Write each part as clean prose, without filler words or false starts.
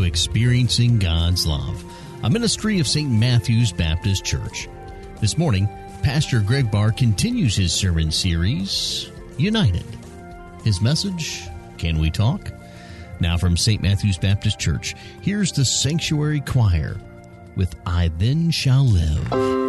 Experiencing God's Love, a ministry of St. Matthew's Baptist Church. This morning, Pastor Greg Barr continues his sermon series, United. His message, Can We Talk? Now from St. Matthew's Baptist Church, here's the Sanctuary Choir with I Then Shall Live.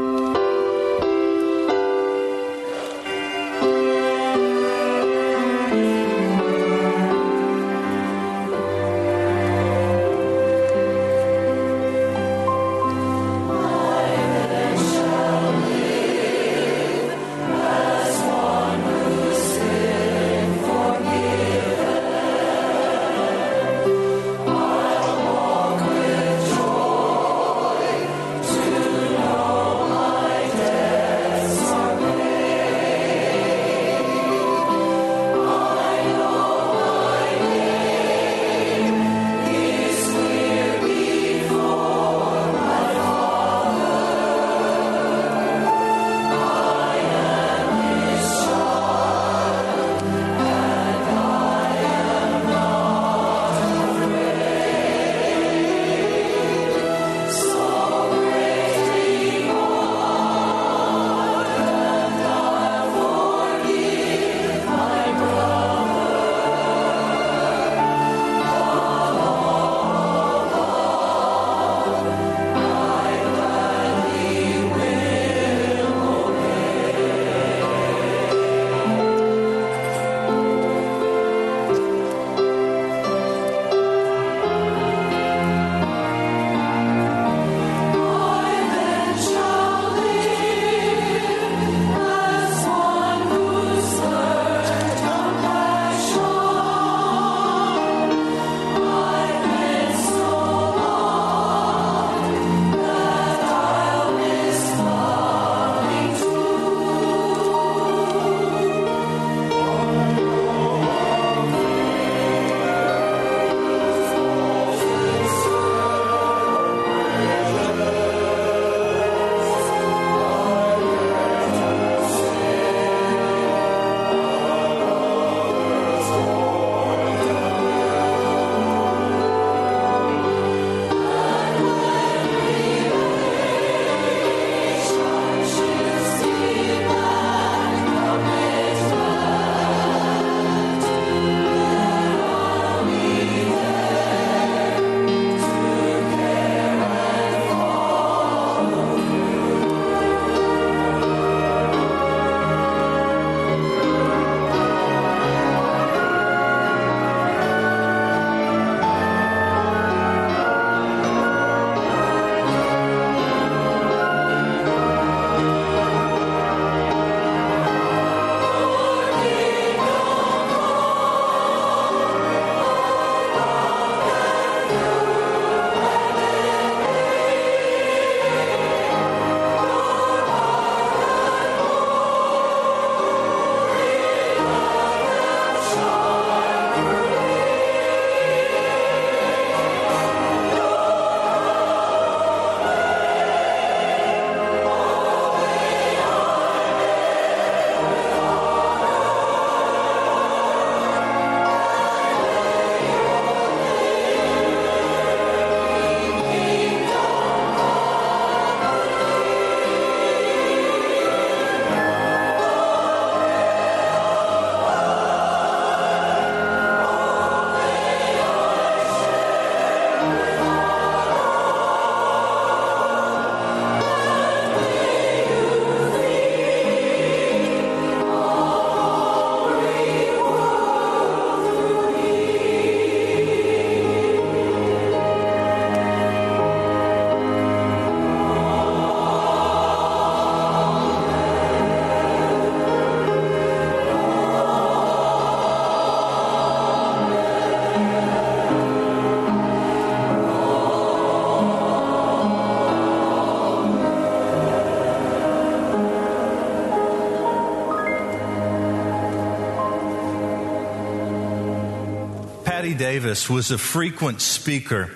Patty Davis was a frequent speaker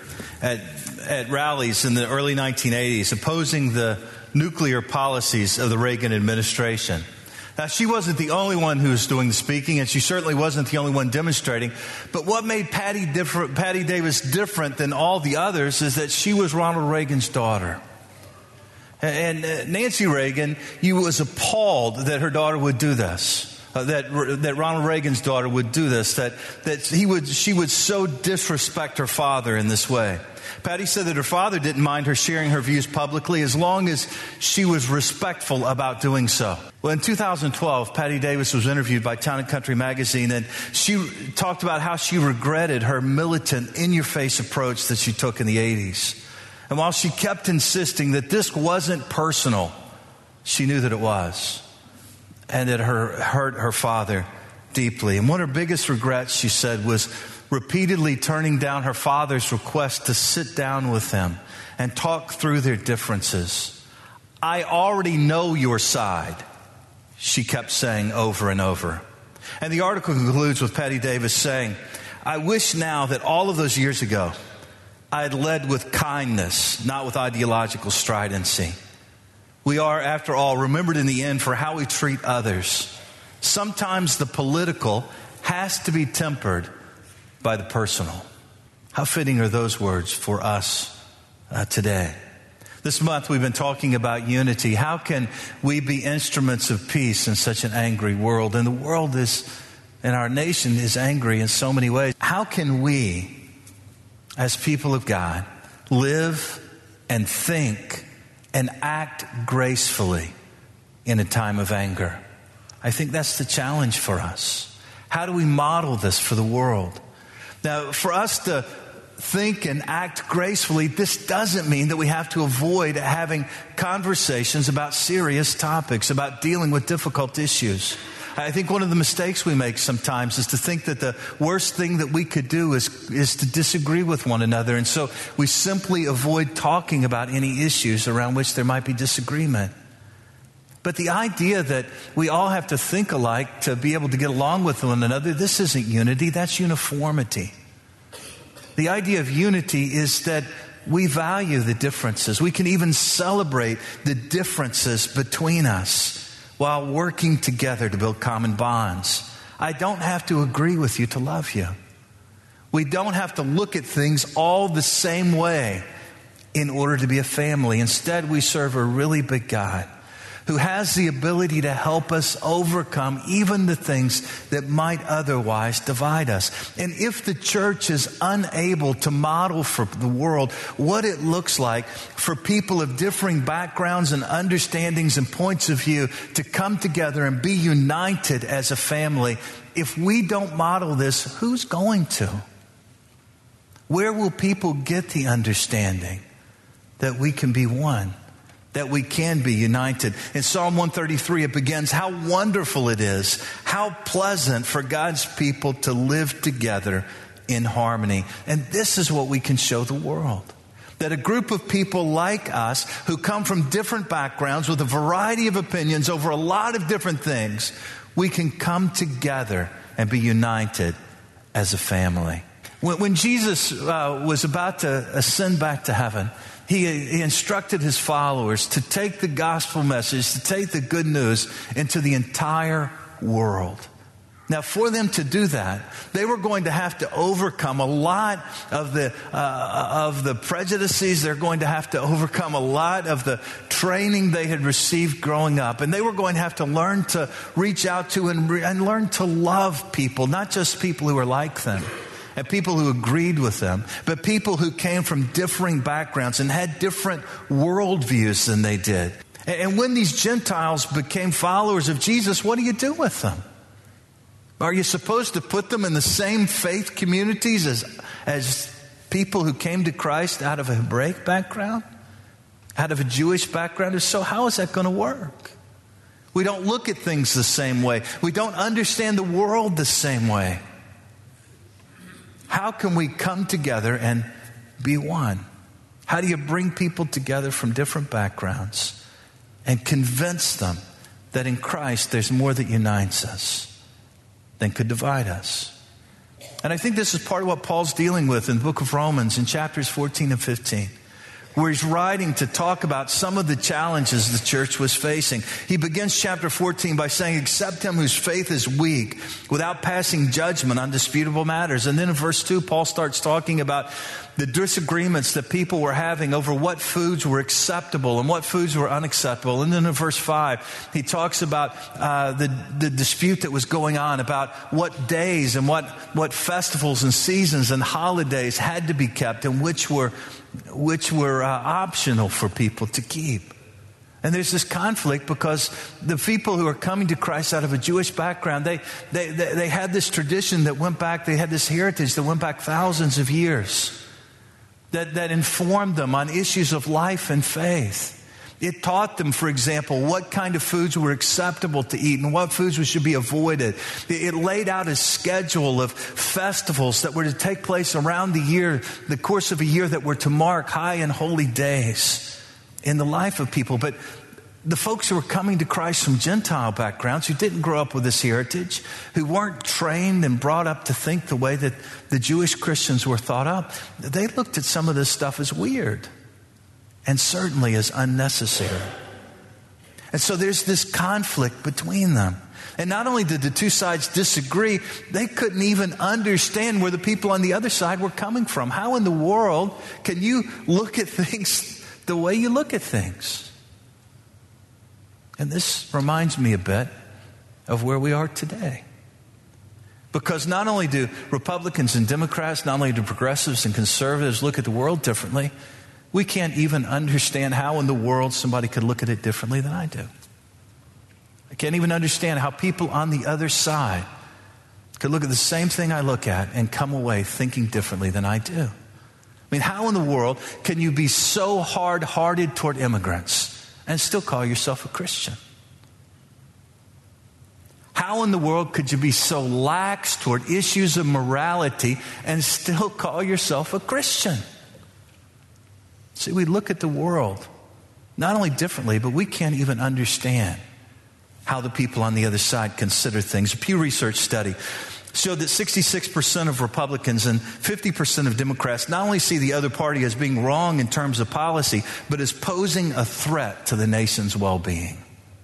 at rallies in the early 1980s opposing the nuclear policies of the Reagan administration. Now, she wasn't the only one who was doing the speaking, and she certainly wasn't the only one demonstrating. But what made Patty Davis different than all the others is that she was Ronald Reagan's daughter. And Nancy Reagan, you was appalled that her daughter would do this, that Ronald Reagan's daughter would do this, that she would so disrespect her father in this way. Patty said that her father didn't mind her sharing her views publicly as long as she was respectful about doing so. Well, in 2012, Patty Davis was interviewed by Town & Country magazine, and she talked about how she regretted her militant, in-your-face approach that she took in the 80s. And while she kept insisting that this wasn't personal, she knew that it was, and it hurt her father deeply. And one of her biggest regrets, she said, was repeatedly turning down her father's request to sit down with him and talk through their differences. I already know your side, she kept saying over and over. And the article concludes with Patty Davis saying, I wish now that all of those years ago, I had led with kindness, not with ideological stridency. We are, after all, remembered in the end for how we treat others. Sometimes the political has to be tempered by the personal. How fitting are those words for us today? This month we've been talking about unity. How can we be instruments of peace in such an angry world? And the world and our nation is angry in so many ways. How can we, as people of God, live and think and act gracefully in a time of anger? I think that's the challenge for us. How do we model this for the world? Now, for us to think and act gracefully, this doesn't mean that we have to avoid having conversations about serious topics, about dealing with difficult issues. I think one of the mistakes we make sometimes is to think that the worst thing that we could do is to disagree with one another. And so we simply avoid talking about any issues around which there might be disagreement. But the idea that we all have to think alike to be able to get along with one another, this isn't unity, that's uniformity. The idea of unity is that we value the differences. We can even celebrate the differences between us while working together to build common bonds. I don't have to agree with you to love you. We don't have to look at things all the same way in order to be a family. Instead, we serve a really big God who has the ability to help us overcome even the things that might otherwise divide us. And if the church is unable to model for the world what it looks like for people of differing backgrounds and understandings and points of view to come together and be united as a family, if we don't model this, who's going to? Where will people get the understanding that we can be one? That we can be united. In Psalm 133, it begins, how wonderful it is, how pleasant for God's people to live together in harmony. And this is what we can show the world. That a group of people like us who come from different backgrounds with a variety of opinions over a lot of different things, we can come together and be united as a family. When Jesus was about to ascend back to heaven, He instructed his followers to take the gospel message, to take the good news into the entire world. Now, for them to do that, they were going to have to overcome a lot of the prejudices. They're going to have to overcome a lot of the training they had received growing up. And they were going to have to learn to reach out to and learn to love people, not just people who are like them and people who agreed with them, but people who came from differing backgrounds and had different worldviews than they did. And when these Gentiles became followers of Jesus, what do you do with them? Are you supposed to put them in the same faith communities as people who came to Christ out of a Hebraic background? Out of a Jewish background? If so, how is that going to work? We don't look at things the same way. We don't understand the world the same way. How can we come together and be one? How do you bring people together from different backgrounds and convince them that in Christ there's more that unites us than could divide us? And I think this is part of what Paul's dealing with in the book of Romans in chapters 14 and 15, where he's writing to talk about some of the challenges the church was facing. He begins chapter 14 by saying, "Accept him whose faith is weak, without passing judgment on disputable matters." And then in verse 2, Paul starts talking about the disagreements that people were having over what foods were acceptable and what foods were unacceptable. And then in verse 5, he talks about the dispute that was going on about what days and what festivals and seasons and holidays had to be kept and which were optional for people to keep. And there's this conflict because the people who are coming to Christ out of a Jewish background, they had this tradition that went back, they had this heritage that went back thousands of years that informed them on issues of life and faith. It taught them, for example, what kind of foods were acceptable to eat and what foods should be avoided. It laid out a schedule of festivals that were to take place around the year, the course of a year, that were to mark high and holy days in the life of people. But the folks who were coming to Christ from Gentile backgrounds, who didn't grow up with this heritage, who weren't trained and brought up to think the way that the Jewish Christians were thought up, they looked at some of this stuff as weird and certainly as unnecessary. And so there's this conflict between them. And not only did the two sides disagree, they couldn't even understand where the people on the other side were coming from. How in the world can you look at things the way you look at things? And this reminds me a bit of where we are today. Because not only do Republicans and Democrats, not only do progressives and conservatives look at the world differently, we can't even understand how in the world somebody could look at it differently than I do. I can't even understand how people on the other side could look at the same thing I look at and come away thinking differently than I do. I mean, how in the world can you be so hard-hearted toward immigrants and still call yourself a Christian? How in the world could you be so lax toward issues of morality and still call yourself a Christian? See, we look at the world not only differently, but we can't even understand how the people on the other side consider things. A Pew Research study showed that 66% of Republicans and 50% of Democrats not only see the other party as being wrong in terms of policy, but as posing a threat to the nation's well-being.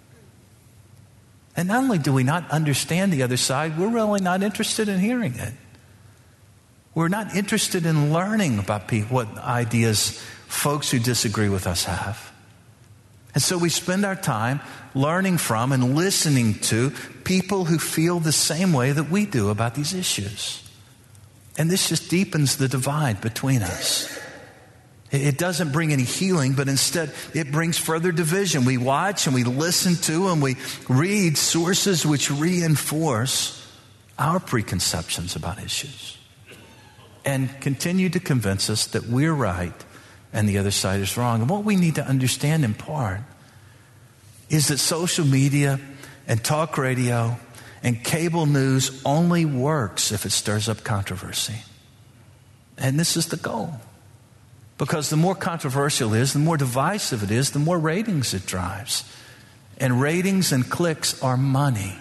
And not only do we not understand the other side, we're really not interested in hearing it. We're not interested in learning about what ideas folks who disagree with us have. And so we spend our time learning from and listening to people who feel the same way that we do about these issues. And this just deepens the divide between us. It doesn't bring any healing, but instead it brings further division. We watch and we listen to and we read sources which reinforce our preconceptions about issues and continue to convince us that we're right and the other side is wrong. And what we need to understand in part is that social media and talk radio and cable news only works if it stirs up controversy. And this is the goal. Because the more controversial it is, the more divisive it is, the more ratings it drives. And ratings and clicks are money.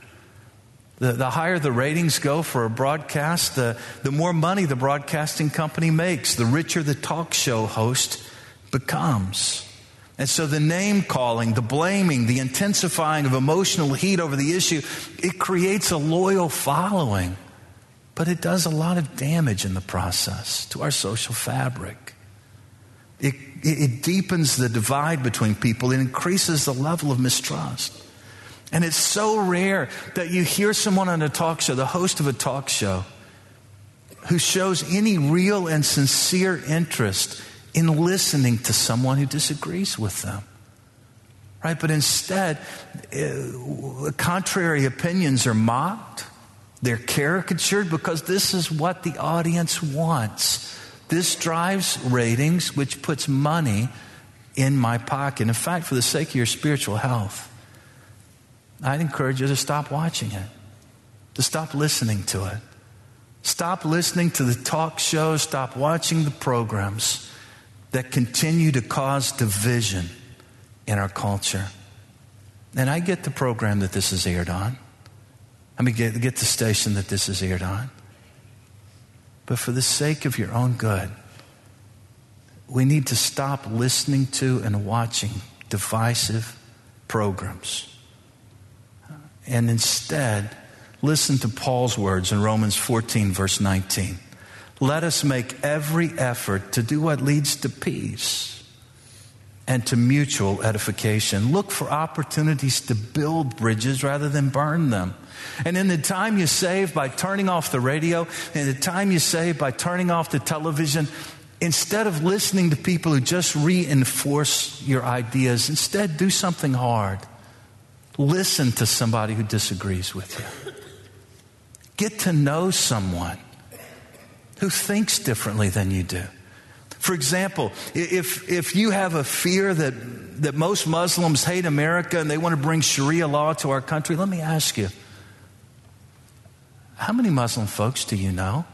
The higher the ratings go for a broadcast, the more money the broadcasting company makes, the richer the talk show host becomes. And so the name calling, the blaming, the intensifying of emotional heat over the issue, it creates a loyal following. But it does a lot of damage in the process to our social fabric. It deepens the divide between people. It increases the level of mistrust. And it's so rare that you hear someone on a talk show, the host of a talk show, who shows any real and sincere interest in listening to someone who disagrees with them. Right? But instead, contrary opinions are mocked. They're caricatured because this is what the audience wants. This drives ratings, which puts money in my pocket. In fact, for the sake of your spiritual health, I'd encourage you to stop watching it, to stop listening to it. Stop listening to the talk shows, stop watching the programs that continue to cause division in our culture. And I get the program that this is aired on. I mean, get the station that this is aired on. But for the sake of your own good, we need to stop listening to and watching divisive programs. And instead, listen to Paul's words in Romans 14, verse 19. Let us make every effort to do what leads to peace and to mutual edification. Look for opportunities to build bridges rather than burn them. And in the time you save by turning off the radio, in the time you save by turning off the television, instead of listening to people who just reinforce your ideas, instead do something hard. Listen to somebody who disagrees with you. Get to know someone who thinks differently than you do. For example, if you have a fear that most Muslims hate America and they want to bring Sharia law to our country, let me ask you, how many Muslim folks do you know?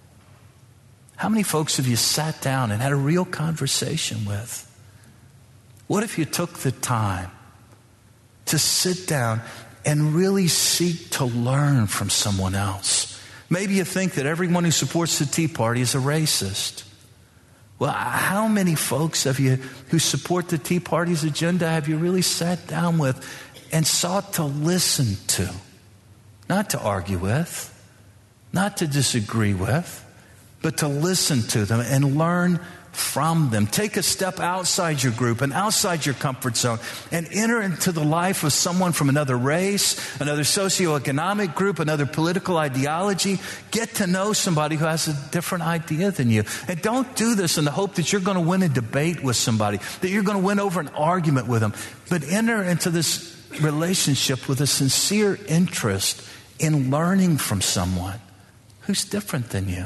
How many folks have you sat down and had a real conversation with? What if you took the time to sit down and really seek to learn from someone else? Maybe you think that everyone who supports the Tea Party is a racist. Well, how many folks have you who support the Tea Party's agenda have you really sat down with and sought to listen to? Not to argue with, not to disagree with, but to listen to them and learn from them. Take a step outside your group and outside your comfort zone and enter into the life of someone from another race, another socioeconomic group, another political ideology. Get to know somebody who has a different idea than you. And don't do this in the hope that you're going to win a debate with somebody, that you're going to win over an argument with them. But enter into this relationship with a sincere interest in learning from someone who's different than you.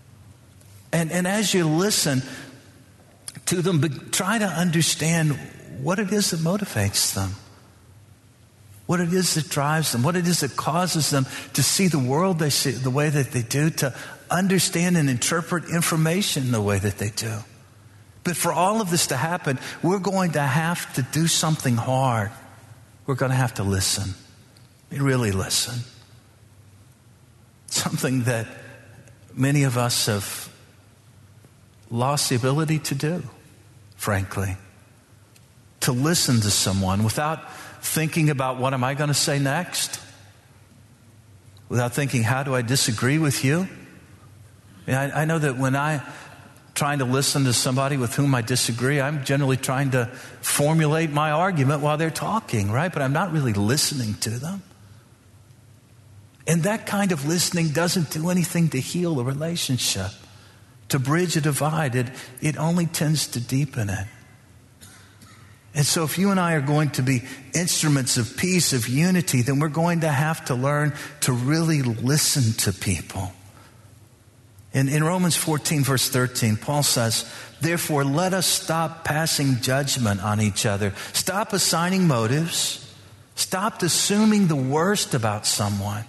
And as you listen to them, try to understand what it is that motivates them, what it is that drives them, what it is that causes them to see the world they see the way that they do, to understand and interpret information the way that they do. But for all of this to happen, we're going to have to do something hard. We're going to have to listen. Really listen. Something that many of us have lost the ability to do, frankly. To listen to someone without thinking about what am I going to say next? Without thinking, how do I disagree with you? I know that when I'm trying to listen to somebody with whom I disagree, I'm generally trying to formulate my argument while they're talking, right? But I'm not really listening to them. And that kind of listening doesn't do anything to heal a relationship, to bridge a divide. It only tends to deepen it. And so if you and I are going to be instruments of peace, of unity, then we're going to have to learn to really listen to people. In Romans 14, verse 13, Paul says, therefore, let us stop passing judgment on each other. Stop assigning motives. Stop assuming the worst about someone.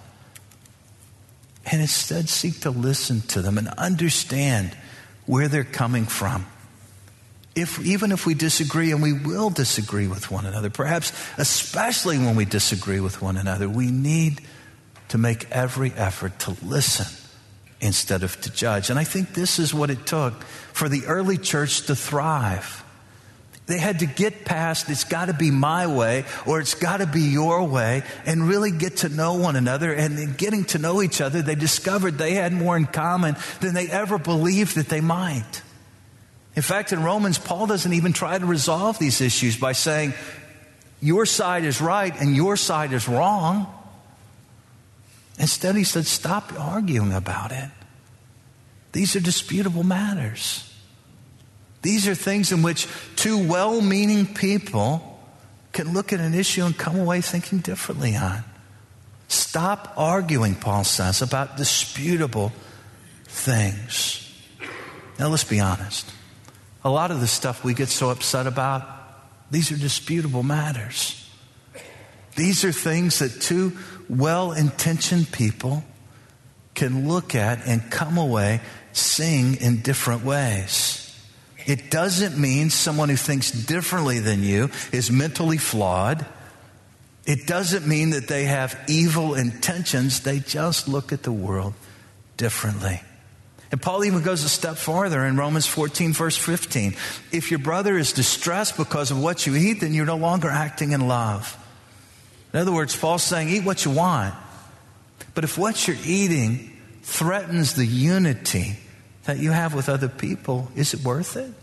And instead seek to listen to them and understand where they're coming from. Even if we disagree, and we will disagree with one another, perhaps especially when we disagree with one another, we need to make every effort to listen instead of to judge. And I think this is what it took for the early church to thrive. They had to get past, it's got to be my way or it's got to be your way, and really get to know one another. And in getting to know each other, they discovered they had more in common than they ever believed that they might. In fact, in Romans, Paul doesn't even try to resolve these issues by saying, your side is right and your side is wrong. Instead, he said, stop arguing about it. These are disputable matters. These are things in which two well-meaning people can look at an issue and come away thinking differently on. Stop arguing, Paul says, about disputable things. Now, let's be honest. A lot of the stuff we get so upset about, these are disputable matters. These are things that two well-intentioned people can look at and come away seeing in different ways. It doesn't mean someone who thinks differently than you is mentally flawed. It doesn't mean that they have evil intentions. They just look at the world differently. And Paul even goes a step farther in Romans 14, verse 15. If your brother is distressed because of what you eat, then you're no longer acting in love. In other words, Paul's saying, eat what you want. But if what you're eating threatens the unity that you have with other people, is it worth it?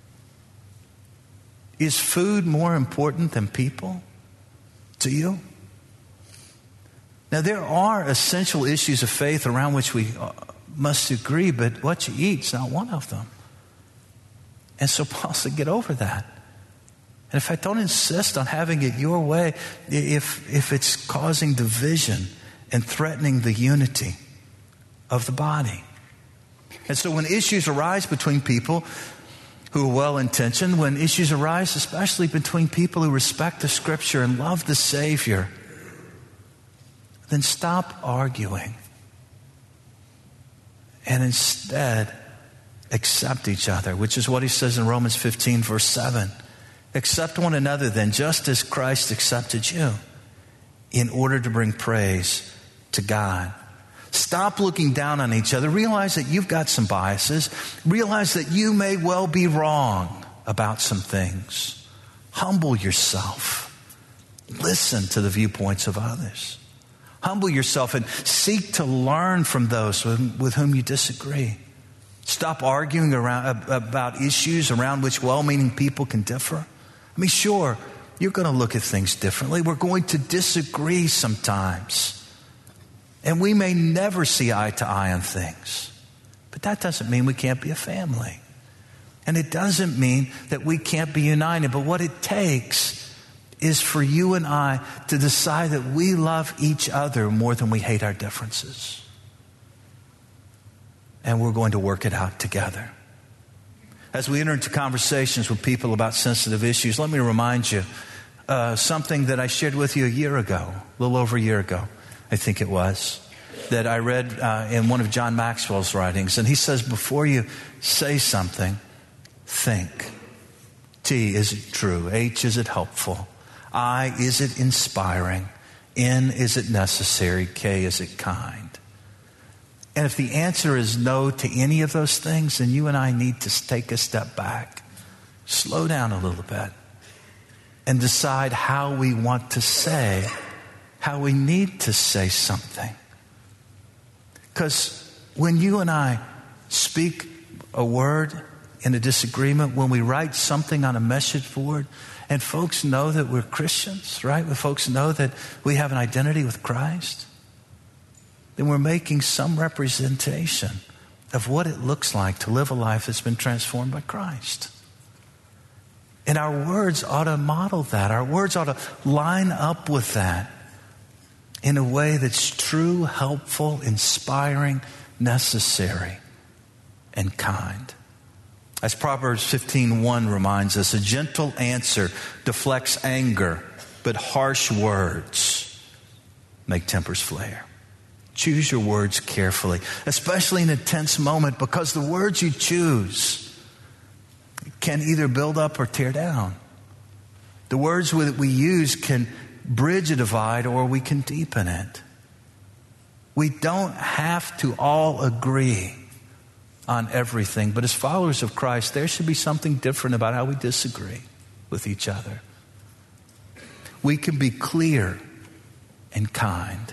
Is food more important than people to you? Now, there are essential issues of faith around which we must agree, but what you eat is not one of them. And so Paul said, get over that. And in fact, don't insist on having it your way if it's causing division and threatening the unity of the body. And so when issues arise between people who are well-intentioned, when issues arise especially between people who respect the Scripture and love the Savior, then stop arguing and instead accept each other, which is what he says in Romans 15, verse 7. Accept one another then, just as Christ accepted you, in order to bring praise to God. Stop looking down on each other. Realize that you've got some biases. Realize that you may well be wrong about some things. Humble yourself. Listen to the viewpoints of others. Humble yourself and seek to learn from those with whom you disagree. Stop arguing about issues around which well-meaning people can differ. I mean, sure, you're going to look at things differently. We're going to disagree sometimes. And we may never see eye to eye on things. But that doesn't mean we can't be a family. And it doesn't mean that we can't be united. But what it takes is for you and I to decide that we love each other more than we hate our differences. And we're going to work it out together. As we enter into conversations with people about sensitive issues, let me remind you something that I shared with you a little over a year ago, I think it was, that I read in one of John Maxwell's writings. And he says, before you say something, think. T, is it true? H, is it helpful? I, is it inspiring? N, is it necessary? K, is it kind? And if the answer is no to any of those things, then you and I need to take a step back, slow down a little bit, and decide how we want to say, how we need to say something. Because when you and I speak a word in a disagreement, when we write something on a message board, and folks know that we're Christians, right? When folks know that we have an identity with Christ, then we're making some representation of what it looks like to live a life that's been transformed by Christ. And our words ought to model that. Our words ought to line up with that in a way that's true, helpful, inspiring, necessary, and kind. As Proverbs 15:1 reminds us, a gentle answer deflects anger, but harsh words make tempers flare. Choose your words carefully, especially in a tense moment, because the words you choose can either build up or tear down. The words that we use can bridge a divide or we can deepen it. We don't have to all agree on everything, but as followers of Christ, there should be something different about how we disagree with each other. We can be clear and kind.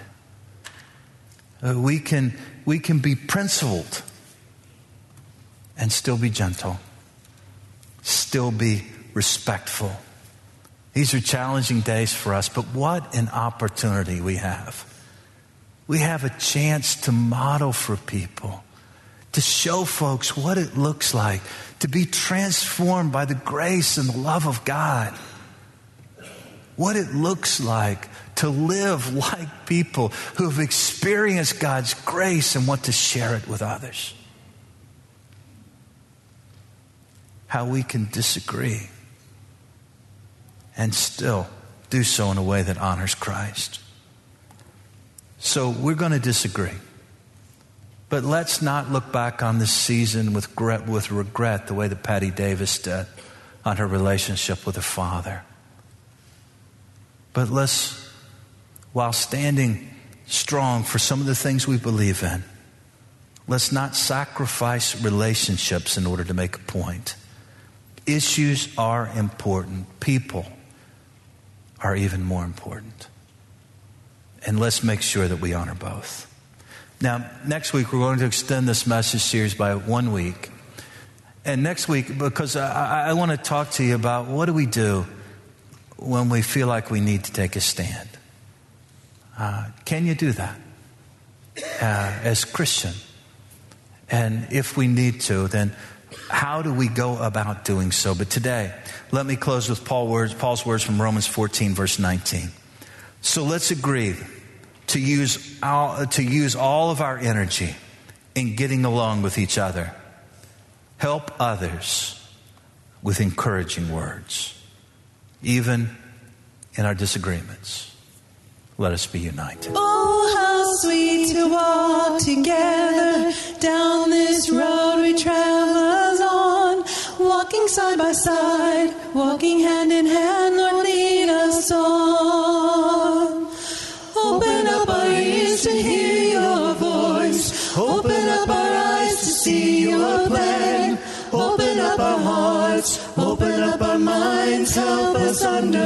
We can be principled and still be gentle, still be respectful. These are challenging days for us, but what an opportunity we have. We have a chance to model for people, to show folks what it looks like to be transformed by the grace and the love of God. What it looks like to live like people who have experienced God's grace and want to share it with others. How we can disagree and still do so in a way that honors Christ. So we're going to disagree. But let's not look back on this season with regret the way that Patty Davis did on her relationship with her father. But let's, while standing strong for some of the things we believe in, let's not sacrifice relationships in order to make a point. Issues are important. People are even more important. And let's make sure that we honor both. Now, next week, we're going to extend this message series by 1 week. And next week, because I want to talk to you about what do we do when we feel like we need to take a stand. Can you do that as Christian? And if we need to, then how do we go about doing so? But today, let me close with Paul's words from Romans 14, verse 19. So let's agree to use all of our energy in getting along with each other. Help others with encouraging words, even in our disagreements. Let us be united. Oh, how sweet to walk together down this road we travelers on, walking side by side, walking hand in hand, Lord, lead us on. Open up our ears to hear your voice, open up our eyes to see your plan, open up our hearts, open up our minds, help us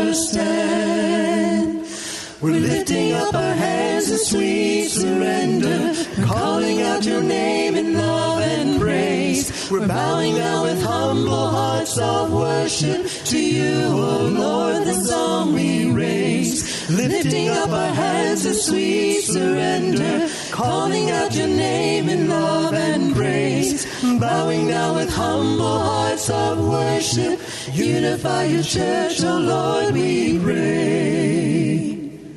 understand. We're lifting up our hands in sweet surrender, calling out your name in love and praise. We're bowing down with humble hearts of worship to you, O Lord, the song we raise. Lifting up our hands in sweet surrender, calling out your name in love and praise. Bowing down with humble hearts of worship, unify your church, O Lord, we pray.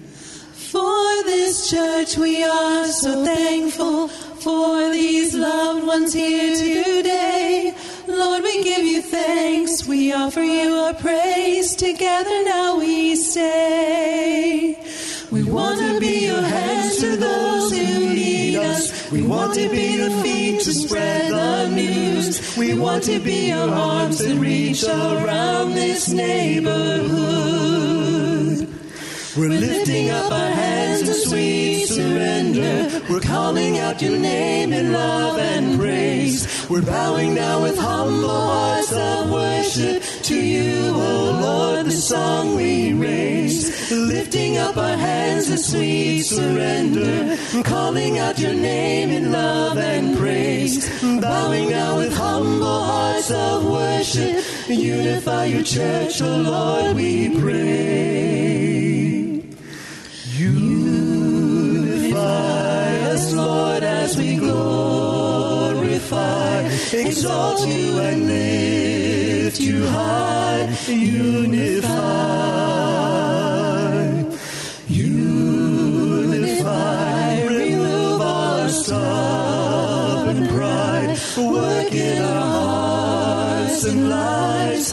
For this church we are so thankful, for these loved ones here today. Lord, we give you thanks, we offer you our praise, together now we say. We want to be your hands to those who need us. We want to be the feet to spread the news. We want to be your arms that reach around this neighborhood. We're lifting up our hands in sweet surrender. We're calling out your name in love and praise. We're bowing down with humble hearts of worship to you, O Lord, the song we raise. Lifting up our hands in sweet surrender. Calling out your name in love and praise. Bowing down with humble hearts of worship. Unify your church, O Lord, we pray. Unify us, Lord, as we glorify, exalt you and lift you high. Unify, remove our stubborn pride, work in our hearts and lives.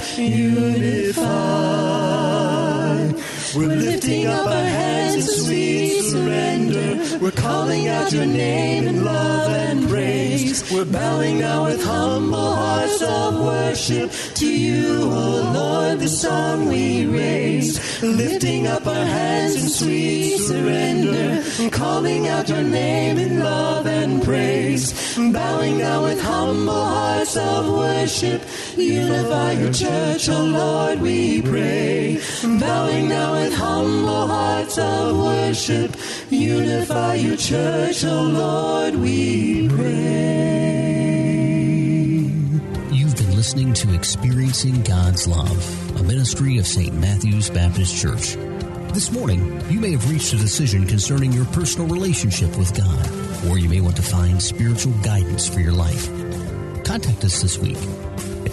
Unify. We're lifting up our hands in sweet surrender. We're calling out your name in love and praise. We're bowing down with humble hearts of worship to you, O Lord, the song we raise. Lifting up our hands in sweet surrender. Calling out your name in love and praise. Bowing down with humble hearts of worship. Unify your church, O Lord, we pray. Bowing down with humble hearts of worship. Unify your church, O Lord, we pray. You've been listening to Experiencing God's Love, a ministry of St. Matthew's Baptist Church. This morning, you may have reached a decision concerning your personal relationship with God, or you may want to find spiritual guidance for your life. Contact us this week at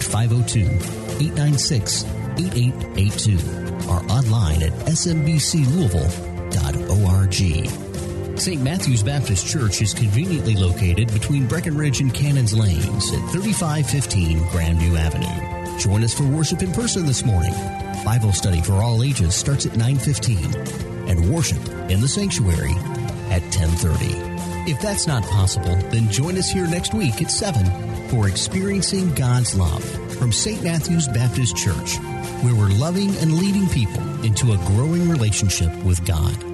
502-896-8882 or online at smbclouisville.org. St. Matthew's Baptist Church is conveniently located between Breckenridge and Cannons Lanes at 3515 Grandview Avenue. Join us for worship in person this morning. Bible study for all ages starts at 9:15 and worship in the sanctuary at 10:30. If that's not possible, then join us here next week at 7 for Experiencing God's Love from St. Matthew's Baptist Church, where we're loving and leading people into a growing relationship with God.